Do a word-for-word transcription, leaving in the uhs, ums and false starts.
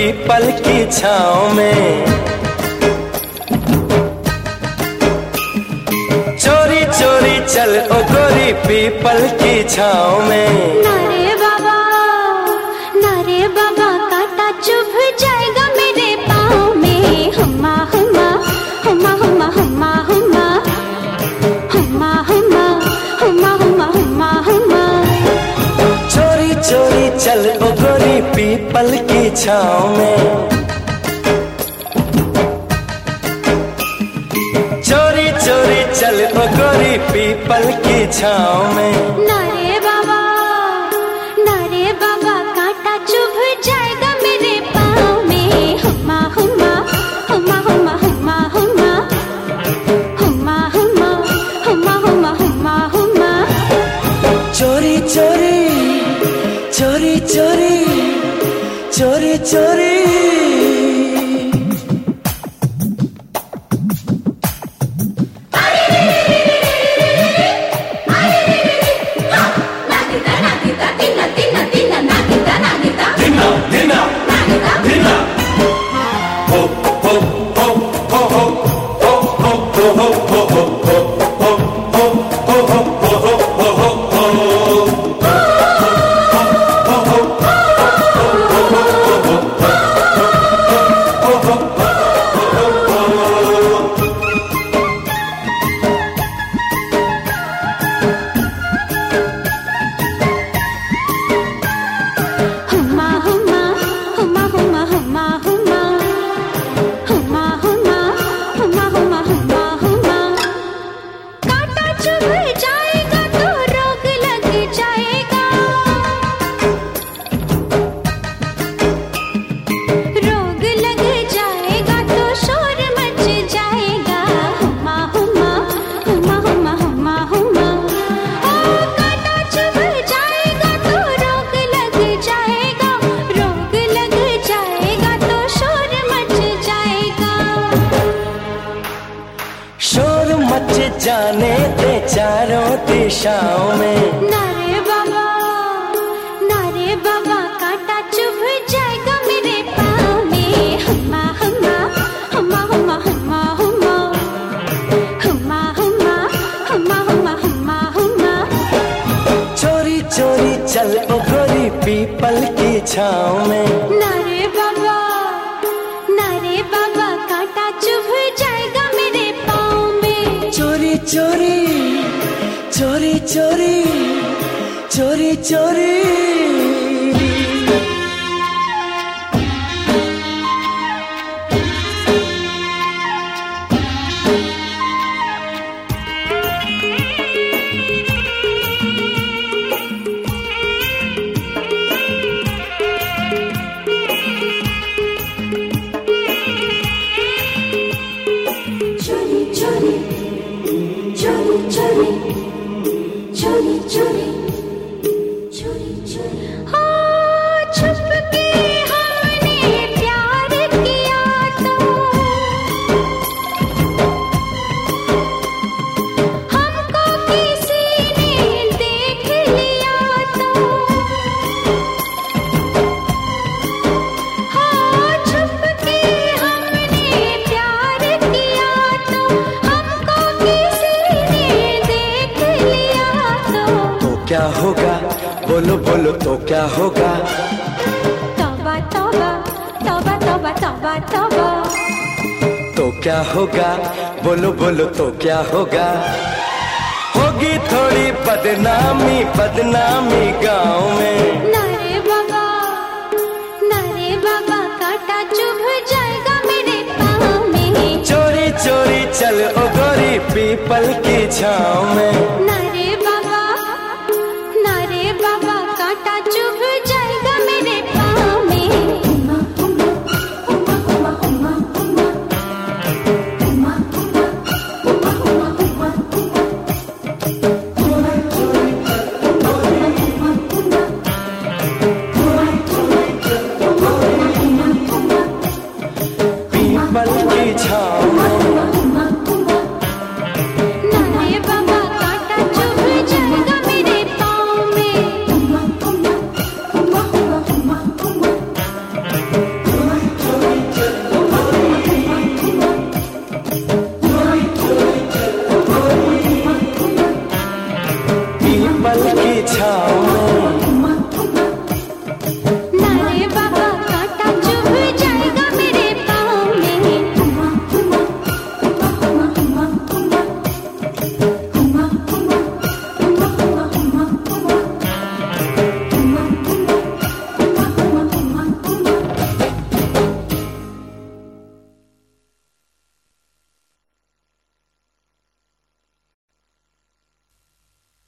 People की छाँव में। चोरी चोरी चल ओ गोरी पीपल की छाँव में। नारे बाबा नारे बाबा कांटा चुभ जाएगा मेरे पाँव में। हुम्मा हुम्मा हुम्मा हुम्मा हुम्मा हुम्मा हुम्मा हुम्मा हुम्मा हुम्मा हुम्मा हुम्मा। चोरी चोरी चल ओ गोरी पीपल की छाँव में। चोरी चोरी चल ओ गोरी पीपल की छाँव में। नारे बाबा नारे बाबा कांटा चुभ जाएगा मेरे पाँव में। हुम्मा हुम्मा हुम्मा हुम्मा हुम्मा हुम्मा हुम्मा हुम्मा हुम्मा हुम्मा हुम्मा हुम्मा। चोरी चोरी चोरी चोरी चोरी चोरी। जाने दे चारों दिशाओं में। नारे बाबा नारे बाबा कांटा चुभ जाएगा मेरे पाँव में। हुम्मा हुम्मा हुम्मा हुम्मा हुम्मा हुम्मा हुम्मा हुम्मा हुम्मा हुम्मा हुम्मा हुम्मा। चोरी चोरी चल ओ गोरी पीपल की छाँव में। नारे बाबा नारे बाबा कांटा चुभ जाएगा मेरे पाँव में। चोरी चोरी चोरी चोरी चोरी चोरी। क्या होगा बोलो बोलो तो क्या होगा। तौबा तौबा तौबा तौबा तौबा तौबा। तो क्या होगा बोलो बोलो तो क्या होगा। होगी थोड़ी बदनामी बदनामी गाँव में। नारे बाबा नारे बाबा कांटा चुभ जाएगा मेरे पाँव में। चोरी चोरी चल ओ गोरी पीपल की छाँव में। नारे बाबा नारे बाबा कांटा चुभ जाएगा मेरे पाँव में। हुम्मा हुम्मा हुम्मा हुम्मा हुम्मा हुम्मा हुम्मा हुम्मा हुम्मा पीपल की छाँव में।